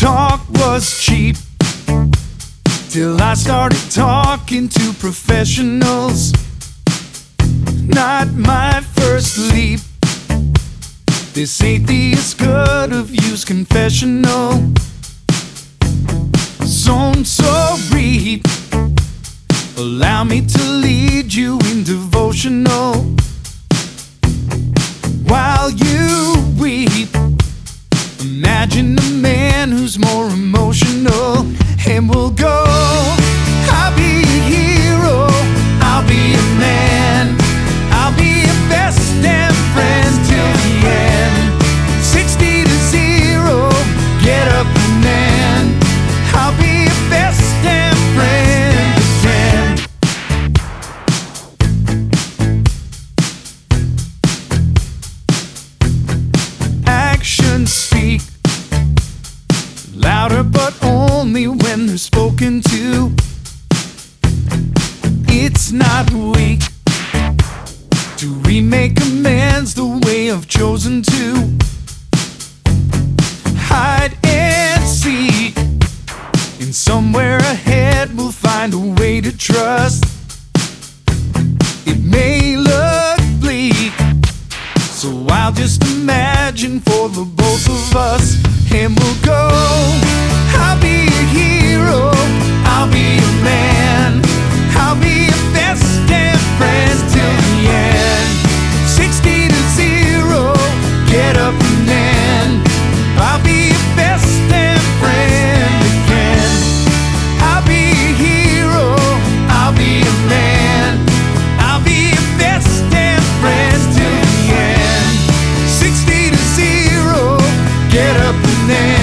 talk was cheap till I started talking to professionals. Not my first leap. This atheist could have used confessional. So read. Allow me to lead you in devotional while you weep. Imagine a man who's more emotional, and we'll go. I'll be a hero, I'll be a man, I'll be your best damn friend till the end. 60 to 0, get up and then I'll be your best damn friend again. Actions speak louder, but only when they're spoken to. It's not weak to remake amends the way I've chosen to. Hide and seek, and somewhere ahead we'll find a way to trust. It may look bleak, so I'll just imagine for the both of us, and we'll go. I'll be a hero, I'll be a man, I'll be your best damn friend till the end. 60 to 0, get up and then I'll be your best damn friend again. I'll be a hero, I'll be a man, I'll be your best damn friend till the end. 60 to 0, get up and then